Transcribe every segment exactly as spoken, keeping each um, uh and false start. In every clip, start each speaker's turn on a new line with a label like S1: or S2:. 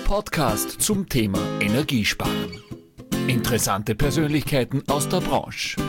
S1: Podcast zum Thema Energiesparen. Interessante Persönlichkeiten aus der Branche.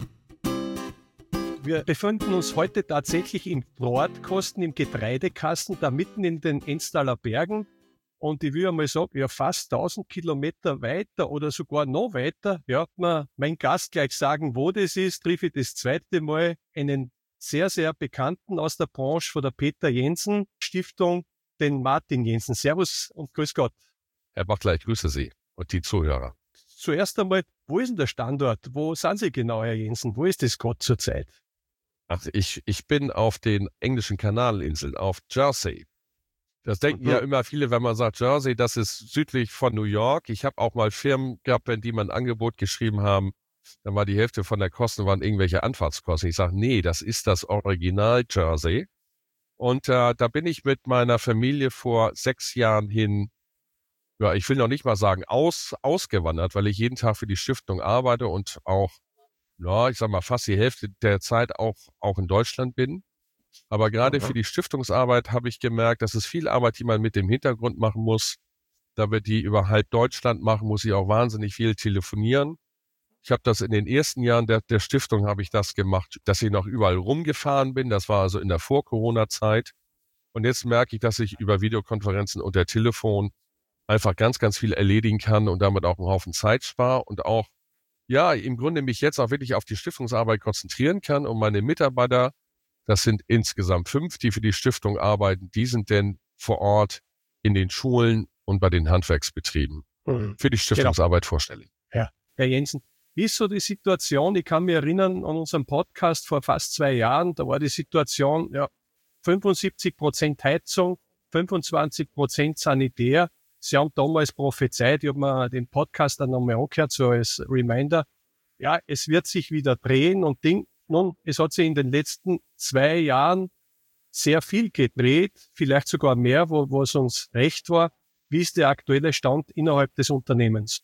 S2: Wir befinden uns heute tatsächlich im Nordkosten, im Getreidekasten, da mitten in den Enztaler Bergen. Und ich will einmal sagen, ja, fast tausend Kilometer weiter oder sogar noch weiter, hört man mein Gast gleich sagen, wo das ist, treffe ich das zweite Mal einen sehr, sehr Bekannten aus der Branche von der Peter Jensen Stiftung, den Martin Jensen. Servus und grüß Gott.
S3: Herr Bachler, ich grüße Sie und die Zuhörer.
S2: Zuerst einmal, wo ist denn der Standort? Wo sind Sie genau, Herr Jensen? Wo ist das gerade zurzeit?
S3: Ach, ich, ich bin auf den englischen Kanalinseln, auf Jersey. Das denken
S2: Mhm.
S3: ja immer viele, wenn man sagt Jersey, das ist südlich von New York. Ich habe auch mal Firmen gehabt, wenn die mal ein Angebot geschrieben haben, dann war die Hälfte von der Kosten waren irgendwelche Anfahrtskosten. Ich sage, nee, das ist das Original Jersey. Und äh, da bin ich mit meiner Familie vor sechs Jahren hin, ja, ich will noch nicht mal sagen, aus, ausgewandert, weil ich jeden Tag für die Stiftung arbeite und auch, ja, ich sag mal, fast die Hälfte der Zeit auch, auch in Deutschland bin. Aber gerade für die Stiftungsarbeit habe ich gemerkt, dass es viel Arbeit, die man mit dem Hintergrund machen muss. Da wir die über halb Deutschland machen, muss ich auch wahnsinnig viel telefonieren. Ich habe das in den ersten Jahren der, der Stiftung habe ich das gemacht, dass ich noch überall rumgefahren bin. Das war also in der Vor-Corona-Zeit. Und jetzt merke ich, dass ich über Videokonferenzen und der Telefon einfach ganz, ganz viel erledigen kann und damit auch einen Haufen Zeit spare und auch, ja, im Grunde mich jetzt auch wirklich auf die Stiftungsarbeit konzentrieren kann und meine Mitarbeiter, das sind insgesamt fünf, die für die Stiftung arbeiten, die sind denn vor Ort in den Schulen und bei den Handwerksbetrieben
S2: Mhm.
S3: für die Stiftungsarbeit genau. vorstellig.
S2: Ja, Herr Jensen, wie ist so die Situation? Ich kann mich erinnern an unseren Podcast vor fast zwei Jahren, da war die Situation, ja, fünfundsiebzig Prozent Heizung, fünfundzwanzig Prozent Sanitär. Sie haben damals prophezeit, ich habe mir den Podcast dann nochmal angehört, so als Reminder, ja, es wird sich wieder drehen und Ding. Nun, es hat sich in den letzten zwei Jahren sehr viel gedreht, vielleicht sogar mehr, wo, wo es uns recht war. Wie ist der aktuelle Stand innerhalb des Unternehmens?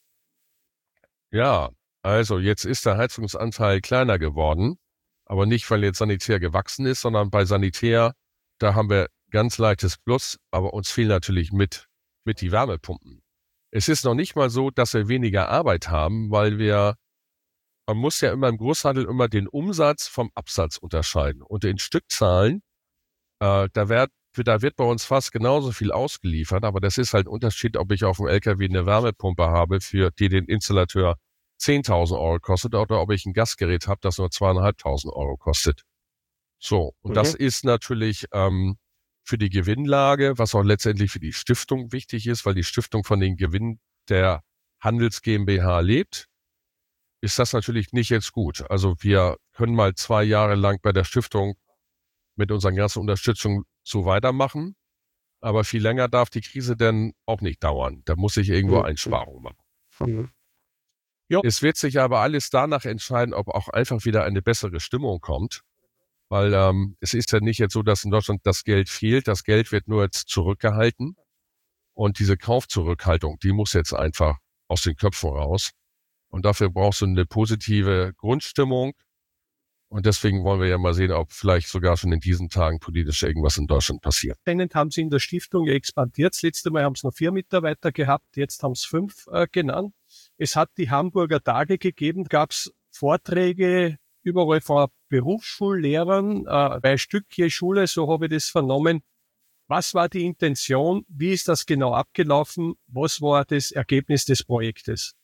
S3: Ja, also jetzt ist der Heizungsanteil kleiner geworden, aber nicht, weil jetzt Sanitär gewachsen ist, sondern bei Sanitär, da haben wir ganz leichtes Plus, aber uns fehlen natürlich mit, mit die Wärmepumpen. Es ist noch nicht mal so, dass wir weniger Arbeit haben, weil wir Man muss ja immer im Großhandel immer den Umsatz vom Absatz unterscheiden. Und in Stückzahlen, äh, da, wird, da wird bei uns fast genauso viel ausgeliefert, aber das ist halt ein Unterschied, ob ich auf dem L K W eine Wärmepumpe habe, für die den Installateur zehntausend Euro kostet, oder ob ich ein Gasgerät habe, das nur zweitausendfünfhundert Euro kostet. So, und
S2: Mhm.
S3: das ist natürlich ähm, für die Gewinnlage, was auch letztendlich für die Stiftung wichtig ist, weil die Stiftung von den Gewinnen der Handels GmbH lebt, ist das natürlich nicht jetzt gut. Also wir können mal zwei Jahre lang bei der Stiftung mit unseren ganzen Unterstützung so weitermachen, aber viel länger darf die Krise denn auch nicht dauern. Da muss ich irgendwo
S2: Mhm.
S3: Einsparungen machen.
S2: Mhm. Ja.
S3: Es wird sich aber alles danach entscheiden, ob auch einfach wieder eine bessere Stimmung kommt, weil ähm, es ist ja nicht jetzt so, dass in Deutschland das Geld fehlt. Das Geld wird nur jetzt zurückgehalten und diese Kaufzurückhaltung, die muss jetzt einfach aus den Köpfen raus. Und dafür brauchst du eine positive Grundstimmung. Und deswegen wollen wir ja mal sehen, ob vielleicht sogar schon in diesen Tagen politisch irgendwas in Deutschland passiert.
S2: Anscheinend haben Sie in der Stiftung ja expandiert. Das letzte Mal haben Sie noch vier Mitarbeiter gehabt, jetzt haben es fünf äh, genannt. Es hat die Hamburger Tage gegeben, gab es Vorträge überall von Berufsschullehrern, äh, bei Stück je Schule, so habe ich das vernommen. Was war die Intention? Wie ist das genau abgelaufen? Was war das Ergebnis des Projektes?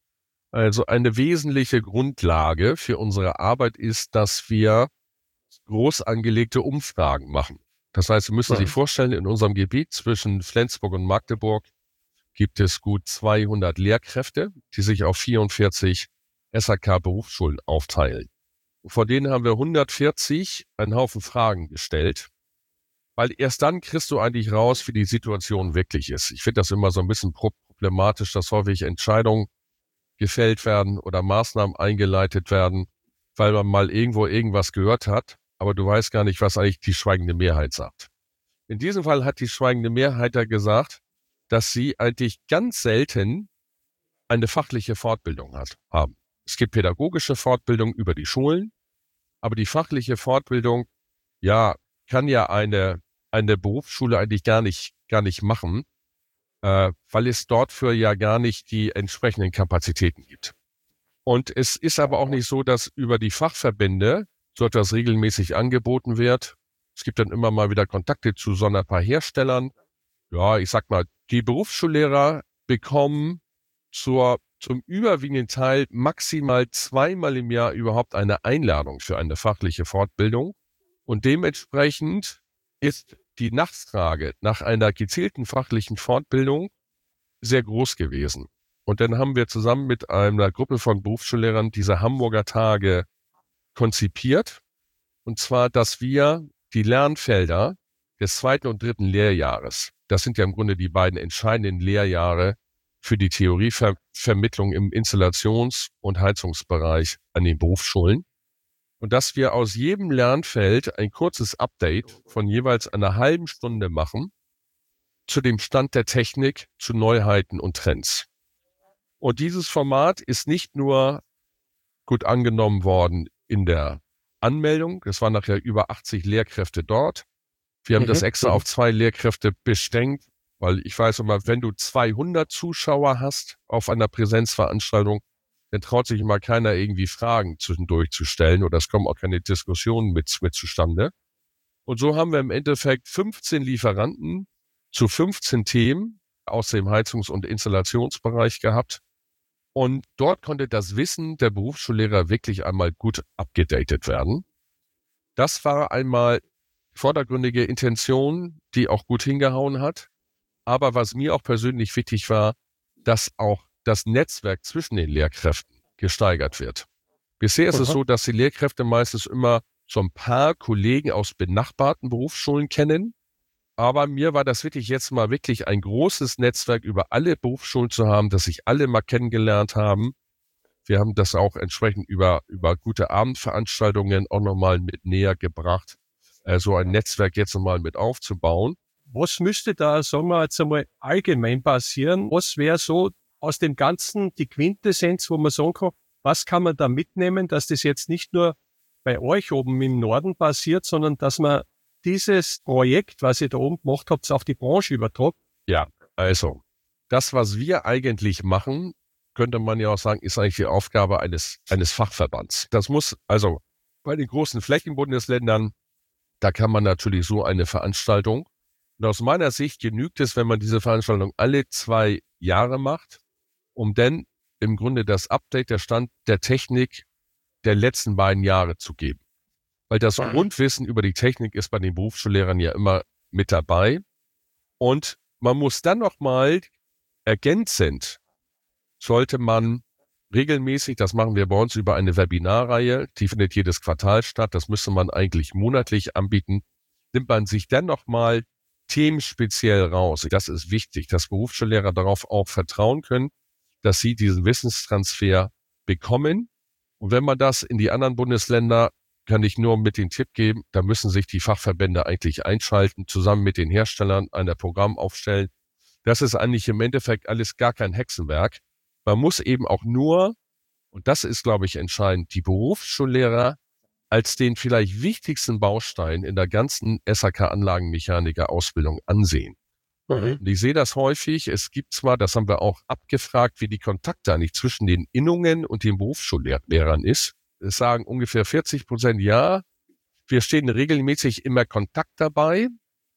S3: Also eine wesentliche Grundlage für unsere Arbeit ist, dass wir groß angelegte Umfragen machen. Das heißt, Sie müssen sich vorstellen, in unserem Gebiet zwischen Flensburg und Magdeburg gibt es gut zweihundert Lehrkräfte, die sich auf vierundvierzig S H K-Berufsschulen aufteilen. Vor denen haben wir hundertvierzig einen Haufen Fragen gestellt, weil erst dann kriegst du eigentlich raus, wie die Situation wirklich ist. Ich finde das immer so ein bisschen problematisch, dass häufig Entscheidungen gefällt werden oder Maßnahmen eingeleitet werden, weil man mal irgendwo irgendwas gehört hat, aber du weißt gar nicht, was eigentlich die schweigende Mehrheit sagt. In diesem Fall hat die schweigende Mehrheit ja gesagt, dass sie eigentlich ganz selten eine fachliche Fortbildung hat, haben. Es gibt pädagogische Fortbildung über die Schulen, aber die fachliche Fortbildung, ja, kann ja eine, eine Berufsschule eigentlich gar nicht, gar nicht machen. äh, weil es dort für ja gar nicht die entsprechenden Kapazitäten gibt. Und es ist aber auch nicht so, dass über die Fachverbände so etwas regelmäßig angeboten wird. Es gibt dann immer mal wieder Kontakte zu so ein paar Herstellern. Ja, ich sag mal, die Berufsschullehrer bekommen zur, zum überwiegenden Teil maximal zweimal im Jahr überhaupt eine Einladung für eine fachliche Fortbildung. Und dementsprechend ist die Nachfrage nach einer gezielten fachlichen Fortbildung sehr groß gewesen. Und dann haben wir zusammen mit einer Gruppe von Berufsschullehrern diese Hamburger Tage konzipiert. Und zwar, dass wir die Lernfelder des zweiten und dritten Lehrjahres, das sind ja im Grunde die beiden entscheidenden Lehrjahre für die Theorievermittlung im Installations- und Heizungsbereich an den Berufsschulen. Und dass wir aus jedem Lernfeld ein kurzes Update von jeweils einer halben Stunde machen zu dem Stand der Technik, zu Neuheiten und Trends. Und dieses Format ist nicht nur gut angenommen worden in der Anmeldung. Es waren nachher über achtzig Lehrkräfte dort. Wir haben mhm. das extra auf zwei Lehrkräfte beschränkt, weil ich weiß immer, wenn du zweihundert Zuschauer hast auf einer Präsenzveranstaltung, dann traut sich immer keiner irgendwie Fragen zwischendurch zu stellen oder es kommen auch keine Diskussionen mit, mit zustande. Und so haben wir im Endeffekt fünfzehn Lieferanten zu fünfzehn Themen aus dem Heizungs- und Installationsbereich gehabt. Und dort konnte das Wissen der Berufsschullehrer wirklich einmal gut abgedatet werden. Das war einmal vordergründige Intention, die auch gut hingehauen hat. Aber was mir auch persönlich wichtig war, dass auch das Netzwerk zwischen den Lehrkräften gesteigert wird. Bisher ist Aha. es so, dass die Lehrkräfte meistens immer so ein paar Kollegen aus benachbarten Berufsschulen kennen. Aber mir war das wirklich jetzt mal wirklich ein großes Netzwerk über alle Berufsschulen zu haben, dass sich alle mal kennengelernt haben. Wir haben das auch entsprechend über, über gute Abendveranstaltungen auch nochmal mit näher gebracht, äh, so ein Netzwerk jetzt nochmal mit aufzubauen.
S2: Was müsste da, sagen wir jetzt einmal, allgemein passieren? Was wäre so aus dem Ganzen die Quintessenz, wo man sagen kann, was kann man da mitnehmen, dass das jetzt nicht nur bei euch oben im Norden passiert, sondern dass man dieses Projekt, was ihr da oben gemacht habt, auf die Branche übertragt?
S3: Ja, also das, was wir eigentlich machen, könnte man ja auch sagen, ist eigentlich die Aufgabe eines, eines Fachverbands. Das muss also bei den großen Flächenbundesländern, da kann man natürlich so eine Veranstaltung. Und aus meiner Sicht genügt es, wenn man diese Veranstaltung alle zwei Jahre macht, um dann im Grunde das Update, der Stand der Technik der letzten beiden Jahre zu geben. Weil das Grundwissen über die Technik ist bei den Berufsschullehrern ja immer mit dabei. Und man muss dann nochmal ergänzend, sollte man regelmäßig, das machen wir bei uns über eine Webinarreihe, die findet jedes Quartal statt, das müsste man eigentlich monatlich anbieten, nimmt man sich dann nochmal themenspeziell raus. Das ist wichtig, dass Berufsschullehrer darauf auch vertrauen können, dass sie diesen Wissenstransfer bekommen. Und wenn man das in die anderen Bundesländer, kann ich nur mit den Tipp geben, da müssen sich die Fachverbände eigentlich einschalten, zusammen mit den Herstellern ein Programm aufstellen. Das ist eigentlich im Endeffekt alles gar kein Hexenwerk. Man muss eben auch nur, und das ist, glaube ich, entscheidend, die Berufsschullehrer als den vielleicht wichtigsten Baustein in der ganzen S H K-Anlagenmechaniker-Ausbildung ansehen. Mhm. Und ich sehe das häufig. Es gibt zwar, das haben wir auch abgefragt, wie die Kontakte eigentlich zwischen den Innungen und den Berufsschullehrern ist. Es sagen ungefähr vierzig Prozent ja. Wir stehen regelmäßig immer Kontakt dabei.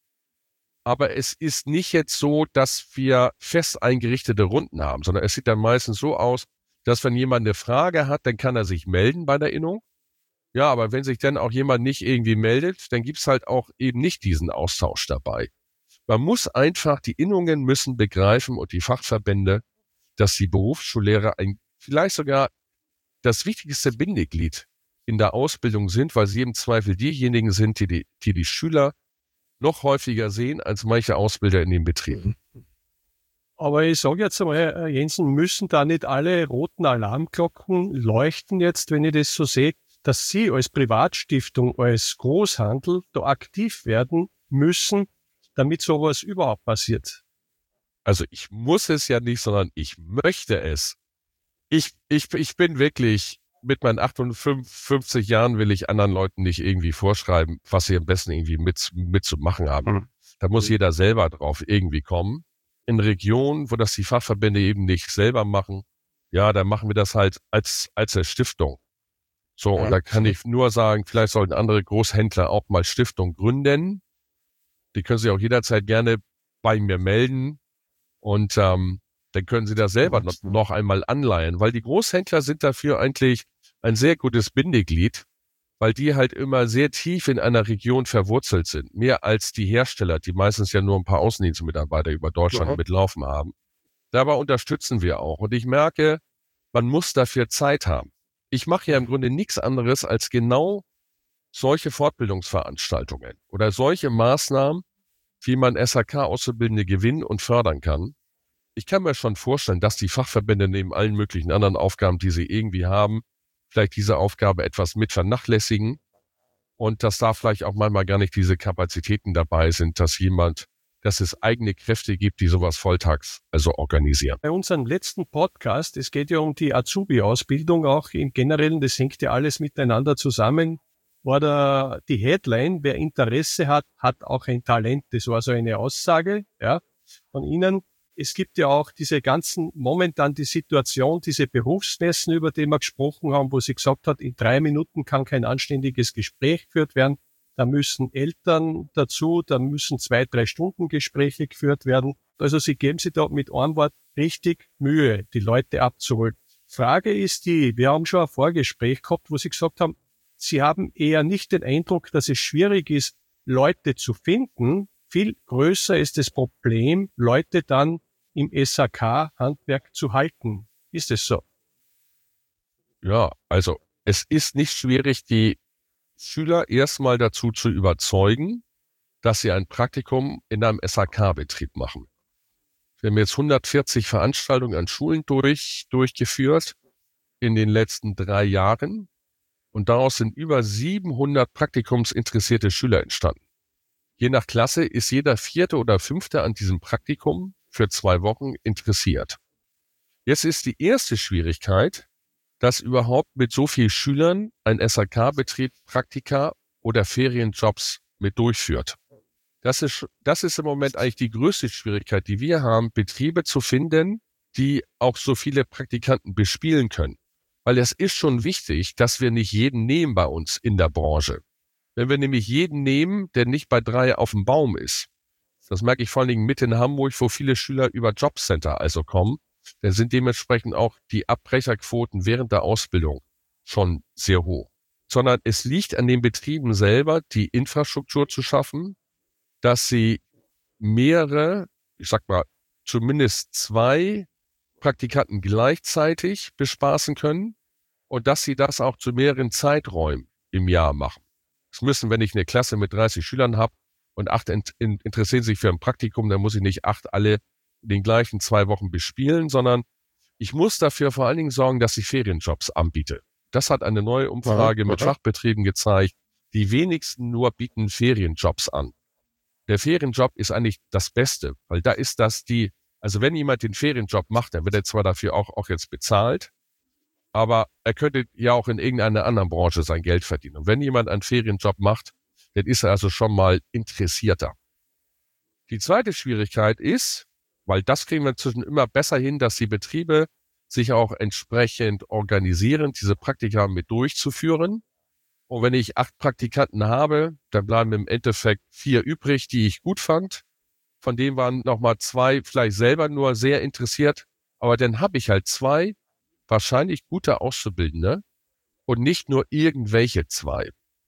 S3: Aber es ist nicht jetzt so, dass wir fest eingerichtete Runden haben, sondern es sieht dann meistens so aus, dass wenn jemand eine Frage hat, dann kann er sich melden bei der Innung. Ja, aber wenn sich dann auch jemand nicht irgendwie meldet, dann gibt's halt auch eben nicht diesen Austausch dabei. Man muss einfach, die Innungen müssen begreifen und die Fachverbände, dass die Berufsschullehrer ein, vielleicht sogar das wichtigste Bindeglied in der Ausbildung sind, weil sie im Zweifel diejenigen sind, die die, die, die Schüler noch häufiger sehen als manche Ausbilder in den Betrieben.
S2: Aber ich sage jetzt einmal, Jensen, müssen da nicht alle roten Alarmglocken leuchten jetzt, wenn ich das so sehe, dass Sie als Privatstiftung, als Großhandel da aktiv werden müssen, damit sowas überhaupt passiert?
S3: Also ich muss es ja nicht, sondern ich möchte es. Ich, ich, ich bin wirklich, mit meinen achtundfünfzig Jahren will ich anderen Leuten nicht irgendwie vorschreiben, was sie am besten irgendwie mit, mitzumachen haben. Mhm. Da muss jeder selber drauf irgendwie kommen. in Regionen, wo das die Fachverbände eben nicht selber machen, ja, dann machen wir das halt als, als eine Stiftung. So,
S2: Ja.
S3: und da kann ich nur sagen, vielleicht sollten andere Großhändler auch mal Stiftung gründen. Die können sich auch jederzeit gerne bei mir melden und ähm, dann können sie das selber noch, noch einmal anleihen, weil die Großhändler sind dafür eigentlich ein sehr gutes Bindeglied, weil die halt immer sehr tief in einer Region verwurzelt sind, mehr als die Hersteller, die meistens ja nur ein paar Außendienstmitarbeiter über Deutschland
S2: Ja.
S3: mitlaufen haben. Dabei unterstützen wir auch und ich merke, man muss dafür Zeit haben. Ich mache ja im Grunde nichts anderes als genau solche Fortbildungsveranstaltungen oder solche Maßnahmen, wie man S H K-Auszubildende gewinnen und fördern kann. Ich kann mir schon vorstellen, dass die Fachverbände neben allen möglichen anderen Aufgaben, die sie irgendwie haben, vielleicht diese Aufgabe etwas mit vernachlässigen und dass da vielleicht auch manchmal gar nicht diese Kapazitäten dabei sind, dass jemand, dass es eigene Kräfte gibt, die sowas volltags also organisieren.
S2: Bei unserem letzten Podcast, es geht ja um die Azubi-Ausbildung auch im Generellen, das hängt ja alles miteinander zusammen, war da die Headline, wer Interesse hat, hat auch ein Talent. Das war so eine Aussage, ja, von Ihnen. Es gibt ja auch diese ganzen, momentan die Situation, diese Berufsmessen, über die wir gesprochen haben, wo sie gesagt hat, in drei Minuten kann kein anständiges Gespräch geführt werden. Da müssen Eltern dazu, da müssen zwei, drei Stunden Gespräche geführt werden. Also sie geben sich da mit einem Wort richtig Mühe, die Leute abzuholen. Frage ist die, wir haben schon ein Vorgespräch gehabt, wo sie gesagt haben, sie haben eher nicht den Eindruck, dass es schwierig ist, Leute zu finden. Viel größer ist das Problem, Leute dann im S H K-Handwerk zu halten. Ist es so?
S3: Ja, also es ist nicht schwierig, die Schüler erstmal dazu zu überzeugen, dass sie ein Praktikum in einem S H K-Betrieb machen. Wir haben jetzt hundertvierzig Veranstaltungen an Schulen durch, durchgeführt in den letzten drei Jahren und daraus sind über siebenhundert praktikumsinteressierte Schüler entstanden. Je nach Klasse ist jeder vierte oder fünfte an diesem Praktikum für zwei Wochen interessiert. Jetzt ist die erste Schwierigkeit, dass überhaupt mit so vielen Schülern ein S H K-Betrieb Praktika oder Ferienjobs mit durchführt. Das ist, das ist im Moment eigentlich die größte Schwierigkeit, die wir haben, Betriebe zu finden, die auch so viele Praktikanten bespielen können. Weil es ist schon wichtig, dass wir nicht jeden nehmen bei uns in der Branche. Wenn wir nämlich jeden nehmen, der nicht bei drei auf dem Baum ist, das merke ich vor allen Dingen mit in Hamburg, wo viele Schüler über Jobcenter also kommen, dann sind dementsprechend auch die Abbrecherquoten während der Ausbildung schon sehr hoch. Sondern es liegt an den Betrieben selber, die Infrastruktur zu schaffen, dass sie mehrere, ich sag mal, zumindest zwei Praktikanten gleichzeitig bespaßen können und dass sie das auch zu mehreren Zeiträumen im Jahr machen. Es müssen, wenn ich eine Klasse mit dreißig Schülern habe und acht in, in, interessieren sich für ein Praktikum, dann muss ich nicht acht alle in den gleichen zwei Wochen bespielen, sondern ich muss dafür vor allen Dingen sorgen, dass ich Ferienjobs anbiete. Das hat eine neue Umfrage
S2: Aha,
S3: mit
S2: aha.
S3: Fachbetrieben gezeigt. Die wenigsten nur bieten Ferienjobs an. Der Ferienjob ist eigentlich das Beste, weil da ist das die, also wenn jemand den Ferienjob macht, dann wird er zwar dafür auch, auch jetzt bezahlt, aber er könnte ja auch in irgendeiner anderen Branche sein Geld verdienen. Und wenn jemand einen Ferienjob macht, dann ist er also schon mal interessierter. Die zweite Schwierigkeit ist, weil das kriegen wir inzwischen immer besser hin, dass die Betriebe sich auch entsprechend organisieren, diese Praktika mit durchzuführen. Und wenn ich acht Praktikanten habe, dann bleiben im Endeffekt vier übrig, die ich gut fand. Von denen waren nochmal zwei vielleicht selber nur sehr interessiert. Aber dann habe ich halt zwei wahrscheinlich gute Auszubildende und nicht nur irgendwelche zwei.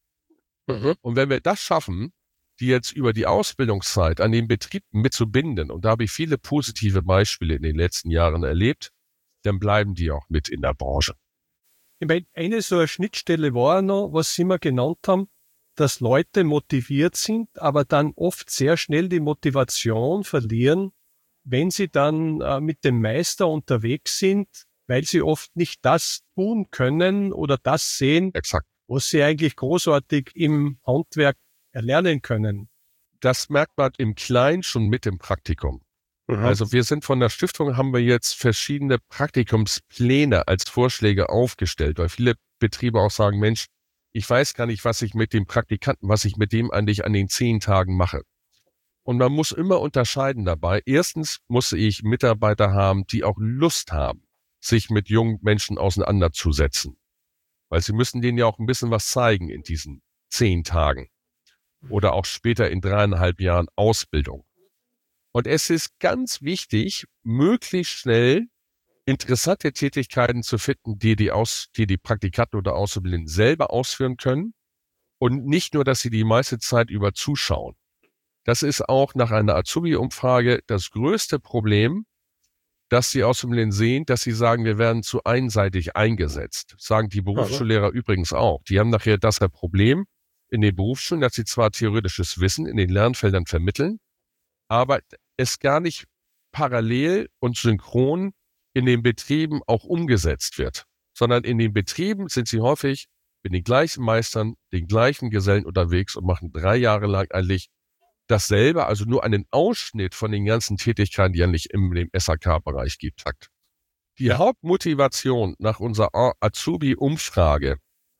S2: Mhm.
S3: Und wenn wir das schaffen, die jetzt über die Ausbildungszeit an den Betrieb mitzubinden, und da habe ich viele positive Beispiele in den letzten Jahren erlebt, dann bleiben die auch mit in der Branche.
S2: Ich meine, eine so eine Schnittstelle war noch, was Sie mir genannt haben, dass Leute motiviert sind, aber dann oft sehr schnell die Motivation verlieren, wenn sie dann äh, mit dem Meister unterwegs sind, weil sie oft nicht das tun können oder das sehen,
S3: Exakt.
S2: was sie eigentlich großartig im Handwerk erlernen können.
S3: Das merkt man im Kleinen schon mit dem Praktikum.
S2: Mhm.
S3: Also wir sind von der Stiftung, haben wir jetzt verschiedene Praktikumspläne als Vorschläge aufgestellt, weil viele Betriebe auch sagen, Mensch, ich weiß gar nicht, was ich mit dem Praktikanten, was ich mit dem eigentlich an den zehn Tagen mache. Und man muss immer unterscheiden dabei. Erstens muss ich Mitarbeiter haben, die auch Lust haben, sich mit jungen Menschen auseinanderzusetzen. Weil sie müssen denen ja auch ein bisschen was zeigen in diesen zehn Tagen. Oder auch später in dreieinhalb Jahren Ausbildung. Und es ist ganz wichtig, möglichst schnell interessante Tätigkeiten zu finden, die die, Aus, die, die Praktikanten oder Auszubildenden selber ausführen können. Und nicht nur, dass sie die meiste Zeit über zuschauen. Das ist auch nach einer Azubi-Umfrage das größte Problem, dass die Auszubildenden sehen, dass sie sagen, wir werden zu einseitig eingesetzt. Das sagen die Berufsschullehrer übrigens auch. Die haben nachher das Problem in den Berufsschulen, dass sie zwar theoretisches Wissen in den Lernfeldern vermitteln, aber es gar nicht parallel und synchron in den Betrieben auch umgesetzt wird. Sondern in den Betrieben sind sie häufig mit den gleichen Meistern, den gleichen Gesellen unterwegs und machen drei Jahre lang eigentlich dasselbe, also nur einen Ausschnitt von den ganzen Tätigkeiten, die es eigentlich im, im S H K-Bereich gibt. Die ja. Hauptmotivation nach unserer Azubi-Umfrage,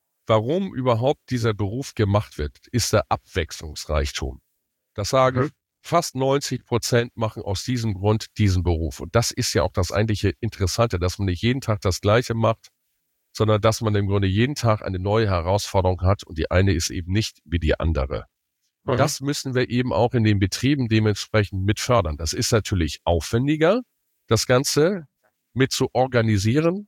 S3: warum überhaupt dieser Beruf gemacht wird, ist der Abwechslungsreichtum. Das sagen mhm. fast neunzig Prozent machen aus diesem Grund diesen Beruf. Und das ist ja auch das eigentliche Interessante, dass man nicht jeden Tag das Gleiche macht, sondern dass man im Grunde jeden Tag eine neue Herausforderung hat und die eine ist eben nicht wie die andere. Mhm. Das müssen wir eben auch in den Betrieben dementsprechend mit fördern. Das ist natürlich aufwendiger, das Ganze mit zu organisieren.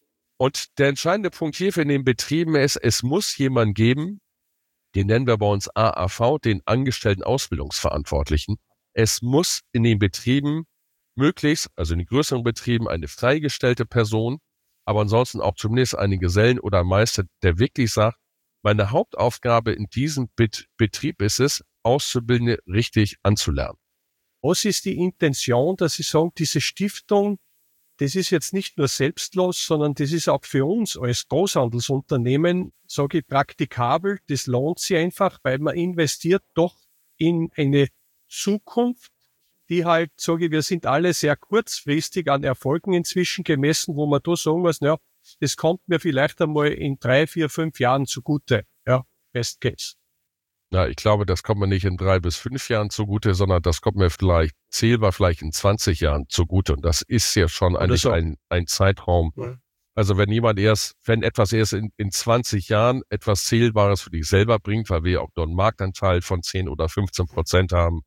S3: Und der entscheidende Punkt hier für den Betrieben ist, es muss jemanden geben, den nennen wir bei uns A A V, den Angestellten Ausbildungsverantwortlichen. Es muss in den Betrieben möglichst, also in den größeren Betrieben, eine freigestellte Person, aber ansonsten auch zumindest einen Gesellen oder Meister, der wirklich sagt, meine Hauptaufgabe in diesem Bet- Betrieb ist es, Auszubildende richtig anzulernen.
S2: Was ist die Intention, dass Sie sagen, diese Stiftung, das ist jetzt nicht nur selbstlos, sondern das ist auch für uns als Großhandelsunternehmen, sage ich, praktikabel. Das lohnt sich einfach, weil man investiert doch in eine Zukunft, die halt, sage ich, wir sind alle sehr kurzfristig an Erfolgen inzwischen gemessen, wo man da sagen muss, naja, das kommt mir vielleicht einmal in drei, vier, fünf Jahren zugute. Ja, best case.
S3: Ja, ich glaube, das kommt mir nicht in drei bis fünf Jahren zugute, sondern das kommt mir vielleicht zählbar vielleicht in zwanzig Jahren zugute. Und das ist ja schon eigentlich so. ein, ein Zeitraum. Ja. Also wenn jemand erst, wenn etwas erst in, in zwanzig Jahren etwas Zählbares für dich selber bringt, weil wir auch dort einen Marktanteil von zehn oder fünfzehn Prozent haben,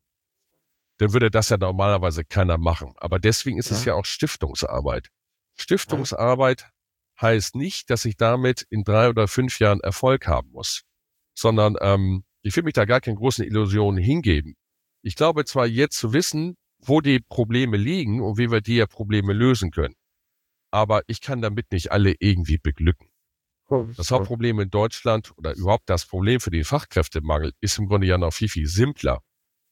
S3: dann würde das ja normalerweise keiner machen. Aber deswegen ist ja. es ja auch Stiftungsarbeit. Stiftungsarbeit ja. heißt nicht, dass ich damit in drei oder fünf Jahren Erfolg haben muss, sondern ähm, ich will mich da gar keine großen Illusionen hingeben. Ich glaube zwar jetzt zu wissen, wo die Probleme liegen und wie wir die Probleme lösen können, aber ich kann damit nicht alle irgendwie beglücken. Das Hauptproblem in Deutschland oder überhaupt das Problem für den Fachkräftemangel ist im Grunde ja noch viel, viel simpler.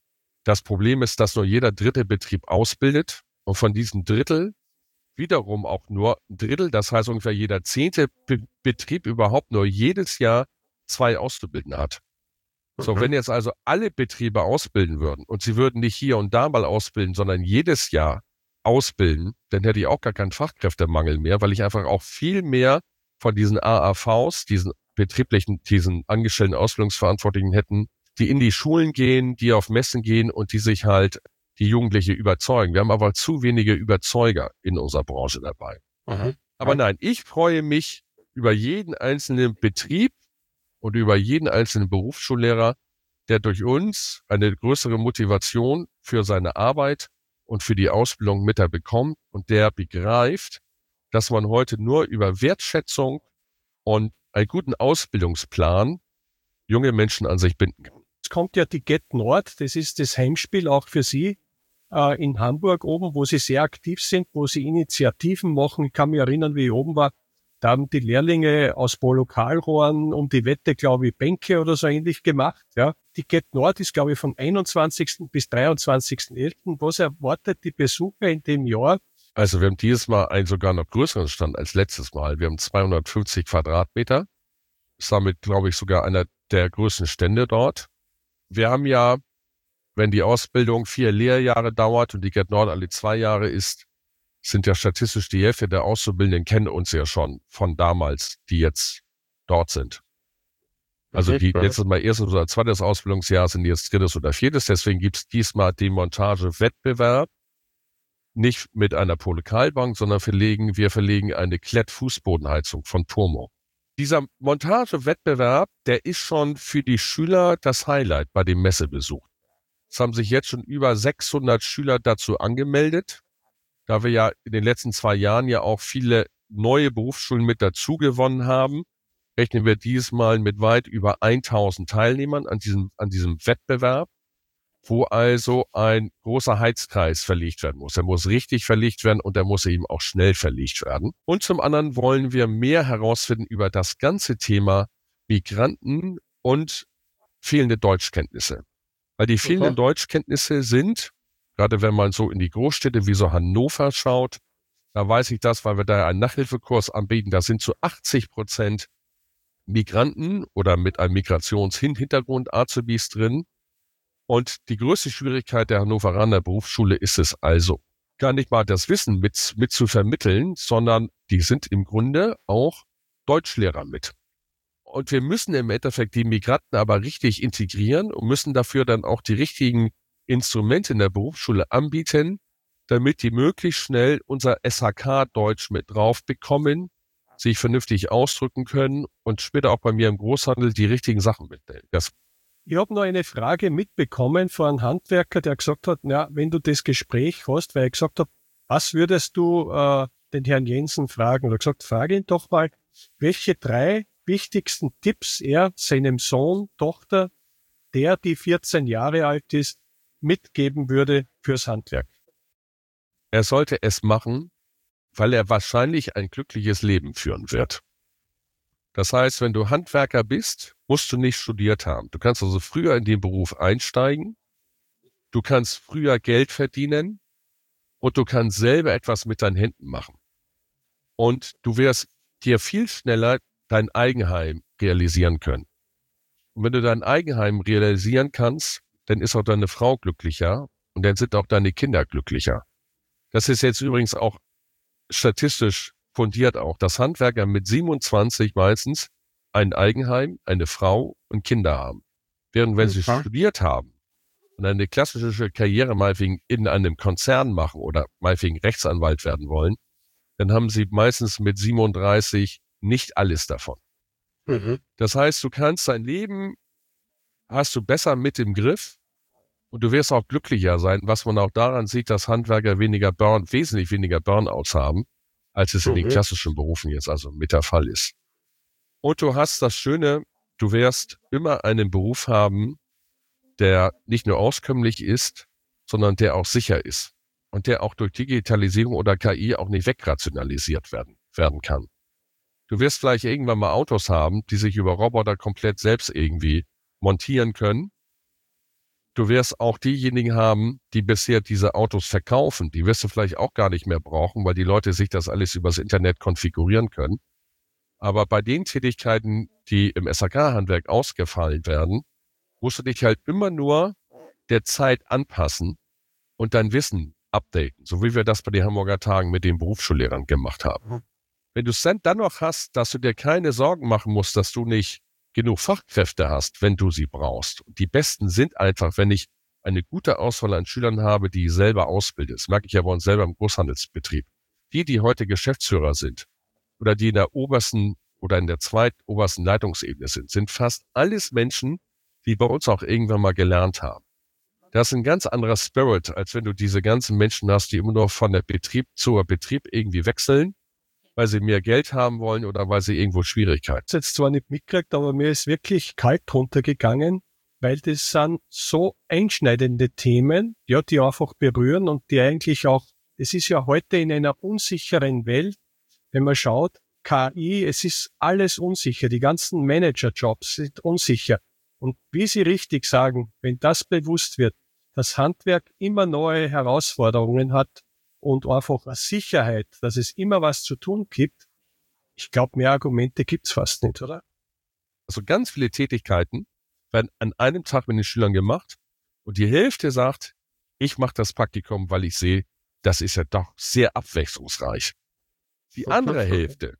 S3: Das Problem ist, dass nur jeder dritte Betrieb ausbildet und von diesem Drittel wiederum auch nur ein Drittel, das heißt ungefähr jeder zehnte Be- Betrieb überhaupt nur jedes Jahr zwei Auszubildende hat. So, mhm. wenn jetzt also alle Betriebe ausbilden würden und sie würden nicht hier und da mal ausbilden, sondern jedes Jahr ausbilden, dann hätte ich auch gar keinen Fachkräftemangel mehr, weil ich einfach auch viel mehr von diesen A A Vs, diesen betrieblichen, diesen angestellten Ausbildungsverantwortlichen hätten, die in die Schulen gehen, die auf Messen gehen und die sich halt die Jugendliche überzeugen. Wir haben aber zu wenige Überzeuger in unserer Branche dabei. Mhm. Aber nein, ich freue mich über jeden einzelnen Betrieb und über jeden einzelnen Berufsschullehrer, der durch uns eine größere Motivation für seine Arbeit und für die Ausbildung mit bekommt und der begreift, dass man heute nur über Wertschätzung und einen guten Ausbildungsplan junge Menschen an sich binden kann.
S2: Es kommt ja die Get Nord, das ist das Heimspiel auch für Sie äh, in Hamburg oben, wo Sie sehr aktiv sind, wo Sie Initiativen machen. Ich kann mich erinnern, wie ich oben war, da haben die Lehrlinge aus Lokalrohren um die Wette, glaube ich, Bänke oder so ähnlich gemacht. Ja. Die Get Nord ist, glaube ich, vom einundzwanzigsten bis dreiundzwanzigsten elften Was erwartet die Besucher in dem Jahr?
S3: Also wir haben dieses Mal einen sogar noch größeren Stand als letztes Mal. Wir haben zweihundertfünfzig Quadratmeter. Ist damit, glaube ich, sogar einer der größten Stände dort. Wir haben ja, wenn die Ausbildung vier Lehrjahre dauert und die Get Nord alle zwei Jahre ist, sind ja statistisch die Hälfte der Auszubildenden kennen uns ja schon von damals, die jetzt dort sind. Also
S4: Mhm.
S3: die letztes Mal erstes oder zweites Ausbildungsjahr sind jetzt drittes oder viertes. Deswegen gibt es diesmal den Montagewettbewerb. Nicht mit einer Polykalbank, sondern verlegen, wir verlegen eine Klett-Fußbodenheizung von Turmo. Dieser Montagewettbewerb, der ist schon für die Schüler das Highlight bei dem Messebesuch. Es haben sich jetzt schon über sechshundert Schüler dazu angemeldet, da wir ja in den letzten zwei Jahren ja auch viele neue Berufsschulen mit dazu gewonnen haben. Rechnen wir diesmal mit weit über tausend Teilnehmern an diesem, an diesem Wettbewerb, wo also ein großer Heizkreis verlegt werden muss. Er muss richtig verlegt werden und er muss eben auch schnell verlegt werden. Und zum anderen wollen wir mehr herausfinden über das ganze Thema Migranten und fehlende Deutschkenntnisse. Weil die fehlenden
S4: Okay.
S3: Deutschkenntnisse sind, gerade wenn man so in die Großstädte wie so Hannover schaut, da weiß ich das, weil wir da einen Nachhilfekurs anbieten, da sind zu achtzig Prozent Migranten oder mit einem Migrationshintergrund Azubis drin. Und die größte Schwierigkeit der Hannoveraner Berufsschule ist es also, gar nicht mal das Wissen mit, mit zu vermitteln, sondern die sind im Grunde auch Deutschlehrer mit. Und wir müssen im Endeffekt die Migranten aber richtig integrieren und müssen dafür dann auch die richtigen Instrumente in der Berufsschule anbieten, damit die möglichst schnell unser S H K-Deutsch mit drauf bekommen, sich vernünftig ausdrücken können und später auch bei mir im Großhandel die richtigen Sachen mitnehmen. Das
S2: Ich habe noch eine Frage mitbekommen von einem Handwerker, der gesagt hat, na, wenn du das Gespräch hast, weil ich gesagt habe, was würdest du äh, den Herrn Jensen fragen? Er hat gesagt, frage ihn doch mal, welche drei wichtigsten Tipps er seinem Sohn, Tochter, der die vierzehn Jahre alt ist, mitgeben würde fürs Handwerk.
S3: Er sollte es machen, weil er wahrscheinlich ein glückliches Leben führen wird. Das heißt, wenn du Handwerker bist, musst du nicht studiert haben. Du kannst also früher in den Beruf einsteigen, du kannst früher Geld verdienen und du kannst selber etwas mit deinen Händen machen. Und du wirst dir viel schneller dein Eigenheim realisieren können. Und wenn du dein Eigenheim realisieren kannst, dann ist auch deine Frau glücklicher und dann sind auch deine Kinder glücklicher. Das ist jetzt übrigens auch statistisch fundiert auch, dass Handwerker mit siebenundzwanzig meistens ein Eigenheim, eine Frau und Kinder haben. Während wenn sie
S4: Okay.
S3: studiert haben und eine klassische Karriere meinetwegen in einem Konzern machen oder meinetwegen Rechtsanwalt werden wollen, dann haben sie meistens mit siebenunddreißig nicht alles davon.
S4: Mhm.
S3: Das heißt, du kannst dein Leben, hast du besser mit im Griff und du wirst auch glücklicher sein, was man auch daran sieht, dass Handwerker weniger Burn, wesentlich weniger Burnouts haben, als es in den
S4: Mhm.
S3: klassischen Berufen jetzt also mit der Fall ist. Und du hast das Schöne, du wirst immer einen Beruf haben, der nicht nur auskömmlich ist, sondern der auch sicher ist und der auch durch Digitalisierung oder K I auch nicht wegrationalisiert werden, werden kann. Du wirst vielleicht irgendwann mal Autos haben, die sich über Roboter komplett selbst irgendwie montieren können. Du wirst auch diejenigen haben, die bisher diese Autos verkaufen. Die wirst du vielleicht auch gar nicht mehr brauchen, weil die Leute sich das alles übers Internet konfigurieren können. Aber bei den Tätigkeiten, die im S H K-Handwerk ausgefallen werden, musst du dich halt immer nur der Zeit anpassen und dein Wissen updaten, so wie wir das bei den Hamburger Tagen mit den Berufsschullehrern gemacht haben.
S4: Mhm.
S3: Wenn du es dann, dann noch hast, dass du dir keine Sorgen machen musst, dass du nicht genug Fachkräfte hast, wenn du sie brauchst. Und die Besten sind einfach, wenn ich eine gute Auswahl an Schülern habe, die ich selber ausbilde. Das merke ich ja bei uns selber im Großhandelsbetrieb. Die, die heute Geschäftsführer sind oder die in der obersten oder in der zweitobersten Leitungsebene sind, sind fast alles Menschen, die bei uns auch irgendwann mal gelernt haben. Das ist ein ganz anderer Spirit, als wenn du diese ganzen Menschen hast, die immer nur von der Betrieb zur Betrieb irgendwie wechseln, weil sie mehr Geld haben wollen oder weil sie irgendwo Schwierigkeiten.
S2: Ich habe jetzt zwar nicht mitgekriegt, aber mir ist wirklich kalt runtergegangen, weil das sind so einschneidende Themen, ja, die einfach berühren und die eigentlich auch, es ist ja heute in einer unsicheren Welt, wenn man schaut, K I, es ist alles unsicher, die ganzen Managerjobs sind unsicher. Und wie Sie richtig sagen, wenn das bewusst wird, dass Handwerk immer neue Herausforderungen hat und einfach eine Sicherheit, dass es immer was zu tun gibt, ich glaube, mehr Argumente gibt's fast nicht, oder?
S3: Also ganz viele Tätigkeiten werden an einem Tag mit den Schülern gemacht und die Hälfte sagt, ich mache das Praktikum, weil ich sehe, das ist ja doch sehr abwechslungsreich. Die
S4: Okay.
S3: andere Hälfte,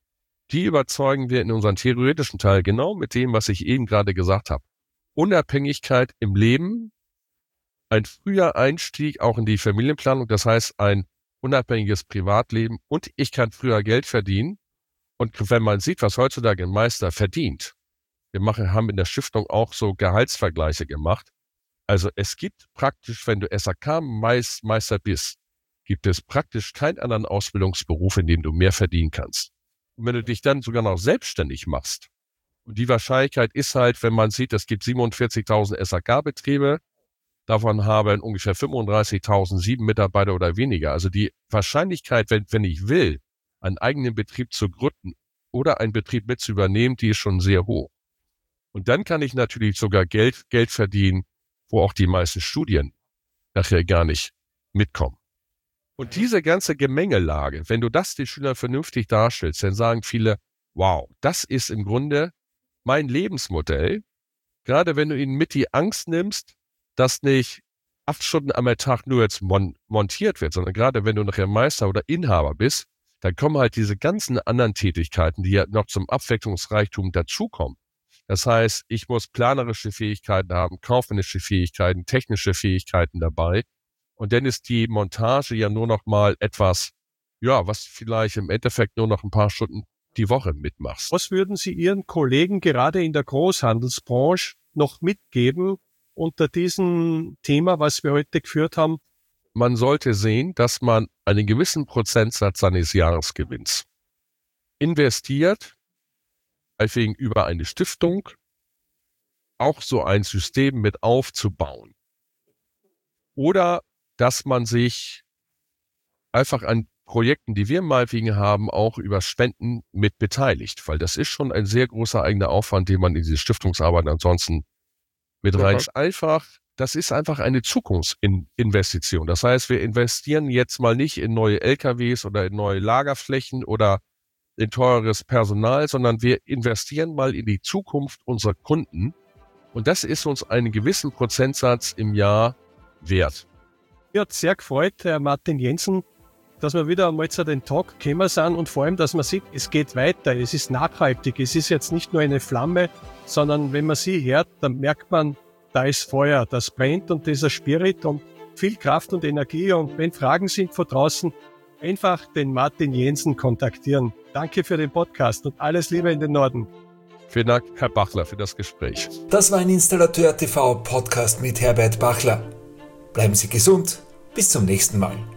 S3: die überzeugen wir in unserem theoretischen Teil genau mit dem, was ich eben gerade gesagt habe. Unabhängigkeit im Leben, ein früher Einstieg auch in die Familienplanung, das heißt ein unabhängiges Privatleben und ich kann früher Geld verdienen. Und wenn man sieht, was heutzutage ein Meister verdient, wir machen, haben in der Stiftung auch so Gehaltsvergleiche gemacht. Also es gibt praktisch, wenn du S A K-Meister bist, gibt es praktisch keinen anderen Ausbildungsberuf, in dem du mehr verdienen kannst. Und wenn du dich dann sogar noch selbstständig machst, und die Wahrscheinlichkeit ist halt, wenn man sieht, es gibt siebenundvierzigtausend S A K-Betriebe, davon haben ungefähr fünfunddreißigtausend sieben Mitarbeiter oder weniger. Also die Wahrscheinlichkeit, wenn, wenn ich will, einen eigenen Betrieb zu gründen oder einen Betrieb mit zu übernehmen, die ist schon sehr hoch. Und dann kann ich natürlich sogar Geld, Geld verdienen, wo auch die meisten Studien nachher gar nicht mitkommen. Und diese ganze Gemengelage, wenn du das den Schülern vernünftig darstellst, dann sagen viele, wow, das ist im Grunde mein Lebensmodell. Gerade wenn du ihnen mit die Angst nimmst, dass nicht acht Stunden am Tag nur jetzt mon- montiert wird, sondern gerade wenn du nachher Meister oder Inhaber bist, dann kommen halt diese ganzen anderen Tätigkeiten, die ja noch zum Abwechslungsreichtum dazukommen. Das heißt, ich muss planerische Fähigkeiten haben, kaufmännische Fähigkeiten, technische Fähigkeiten dabei. Und dann ist die Montage ja nur noch mal etwas, ja, was vielleicht im Endeffekt nur noch ein paar Stunden die Woche mitmachst.
S2: Was würden Sie Ihren Kollegen gerade in der Großhandelsbranche noch mitgeben unter diesem Thema, was wir heute geführt haben?
S3: Man sollte sehen, dass man einen gewissen Prozentsatz seines Jahresgewinns investiert, deswegen über eine Stiftung auch so ein System mit aufzubauen. Oder dass man sich einfach an Projekten, die wir meinetwegen haben, auch über Spenden mit beteiligt, weil das ist schon ein sehr großer eigener Aufwand, den man in diese Stiftungsarbeit ansonsten mit rein. Okay. Einfach, das ist einfach eine Zukunftsinvestition. Das heißt, wir investieren jetzt mal nicht in neue L K Ws oder in neue Lagerflächen oder in teures Personal, sondern wir investieren mal in die Zukunft unserer Kunden. Und das ist uns einen gewissen Prozentsatz im Jahr wert.
S2: Mir hat sehr gefreut, Herr Martin Jensen, dass wir wieder einmal zu den Talk gekommen sind und vor allem, dass man sieht, es geht weiter, es ist nachhaltig, es ist jetzt nicht nur eine Flamme, sondern wenn man sie hört, dann merkt man, da ist Feuer, das brennt und dieser Spirit und viel Kraft und Energie. Und wenn Fragen sind von draußen, einfach den Martin Jensen kontaktieren. Danke für den Podcast und alles Liebe in den Norden.
S3: Vielen Dank, Herr Bachler, für das Gespräch.
S4: Das war ein Installateur T V Podcast mit Herbert Bachler. Bleiben Sie gesund, bis zum nächsten Mal.